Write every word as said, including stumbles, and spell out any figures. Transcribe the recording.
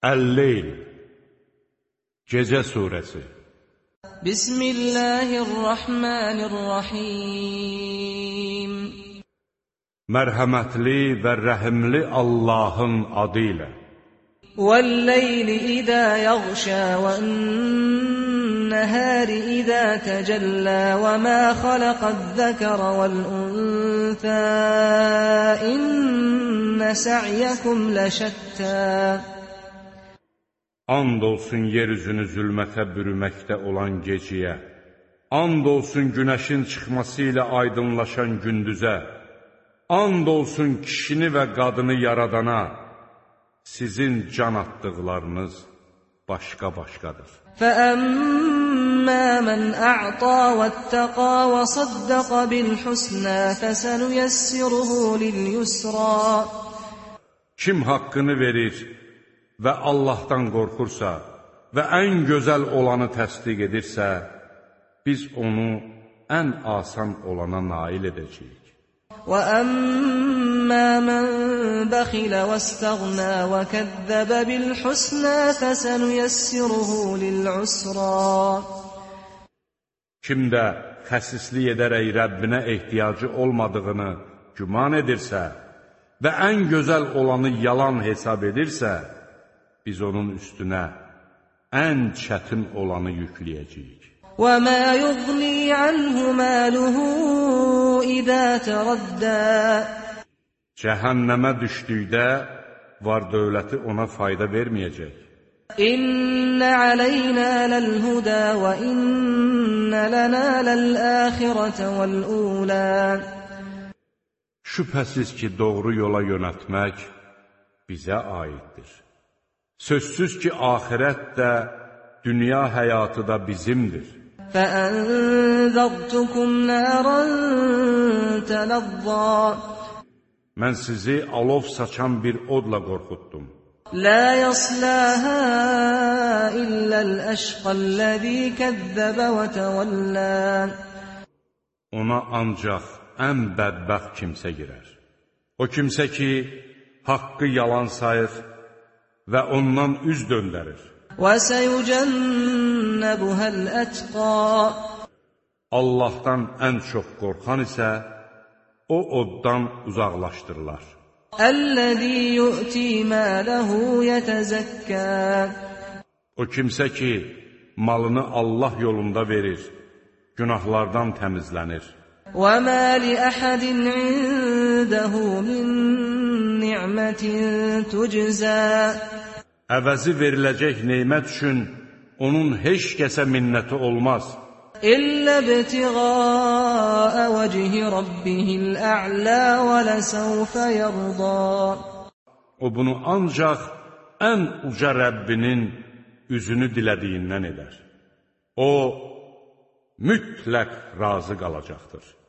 Əl-Leyl, Gecə surəsi. Bismillahirrahmanirrahim. Mərhəmətli və rəhimli Allahın adı ilə. وَاللَّيْلِ إِذَا يَغْشَى وَالنَّهَارِ إِذَا تَجَلَّى وَمَا خَلَقَ الذَّكَرَ وَالْأُنثَى إِنَّ سَعْيَكُمْ لَشَتَّى. And olsun yeryüzünü zülmətə bürüməkdə olan gecəyə, and olsun günəşin çıxması ilə aydınlaşan gündüzə, and olsun kişini və qadını yaradana, sizin can atdıqlarınız başqa-başqadır. فَأَمَّا مَنْ أَعْطَى وَاتَّقَى وَصَدَّقَ بِالْحُسْنَى فَسَنُيَسِّرُهُ لِلْيُسْرَى. Kim haqqını verir və Allahdan qorxursa və ən gözəl olanı təsdiq edirsə, biz onu ən asan olana nail edəcəyik. وَأَمَّا مَنْ بَخِلَ وَاسْتَغْنَى وَكَذَّبَ بِالْحُسْنَى فَسَنُيَسِّرُهُ لِلْعُسْرَى. Kim də xəsislik edərək Rəbbinə ehtiyacı olmadığını güman edirsə və ən gözəl olanı yalan hesab edirsə, biz onun üstünə ən çətin olanı yükləyəcəyik. وَمَا يُغْنِي عَنْهُ مَالُهُ إِذَا تَرَدَّى. Cəhənnəmə düşdükdə var dövləti ona fayda verməyəcək. إِنَّ عَلَيْنَا لَلْهُدَى وَإِنَّ لَنَا لَلْآخِرَةَ وَالْأُولَى. Şübhəsiz ki, doğru yola yönəltmək bizə aiddir. Sözsüz ki, axirət də, dünya həyatı da bizimdir. فَأَنذَرْتُكُمْ نَارًا تَلَظَّى. Mən sizi alov saçan bir odla qorxutdum. لَا يَصْلَاهَا إِلَّا الْأَشْقَى الَّذِي كَذَّبَ وَتَوَلَّى. Ona ancaq ən bədbəxt kimsə girər. O kimsə ki, haqqı yalan sayır və ondan üz döndərir. وَسَيُجَنَّبُهَا الْأَتْقَى. Allahdan ən çox qorxan isə o oddan uzaqlaşdırılar. الَّذِي يُؤْتِي مَالَهُ يَتَزَكَّى. O kimsə ki, malını Allah yolunda verir, günahlardan təmizlənir. وَمَا لِأَحَدٍ عِندَهُ مِنْ نِعْمَةٍ تُجْزَى. Əvəzi veriləcək neymət üçün onun heç kəsə minnəti olmaz. إِلَّا ابْتِغَاءَ وَجْهِ رَبِّهِ الْأَعْلَى وَلَسَوْفَ يَرْضَى. O bunu ancaq ən uca Rəbbinin üzünü dilədiyindən edər. O, mütləq razı qalacaqdır.